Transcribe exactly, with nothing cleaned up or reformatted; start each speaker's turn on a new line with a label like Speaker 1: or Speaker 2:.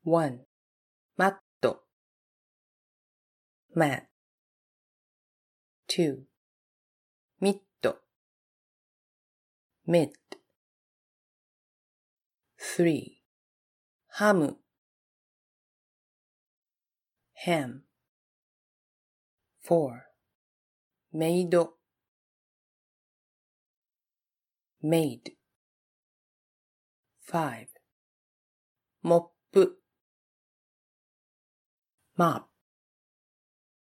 Speaker 1: one. マット mat. two. ミット mid. three. ハム ham. four. メイド made. five. モップ mop.